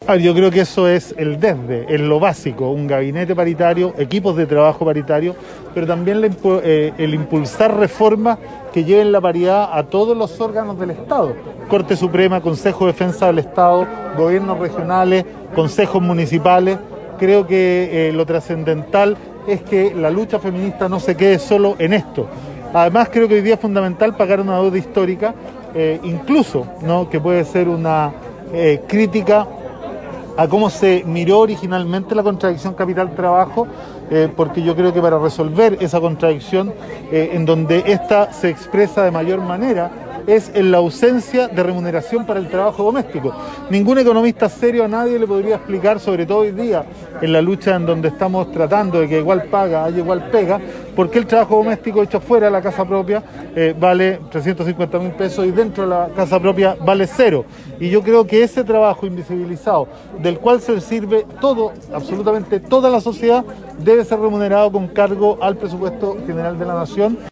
Yo creo que eso es es lo básico, un gabinete paritario, equipos de trabajo paritarios, pero también el impulsar reformas que lleven la paridad a todos los órganos del Estado, Corte Suprema, Consejo de Defensa del Estado, gobiernos regionales, consejos municipales. Creo que lo trascendental es que la lucha feminista no se quede solo en esto. Además, creo que hoy día es fundamental pagar una deuda histórica, incluso, ¿no?, que puede ser una crítica a cómo se miró originalmente la contradicción capital-trabajo, porque yo creo que para resolver esa contradicción, en donde ésta se expresa de mayor manera, es en la ausencia de remuneración para el trabajo doméstico. Ningún economista serio a nadie le podría explicar, sobre todo hoy día, en la lucha en donde estamos tratando de que igual paga haya igual pega, por qué el trabajo doméstico hecho fuera de la casa propia vale 350.000 pesos y dentro de la casa propia vale 0. Y yo creo que ese trabajo invisibilizado, del cual se sirve todo, absolutamente toda la sociedad, debe ser remunerado con cargo al presupuesto general de la Nación.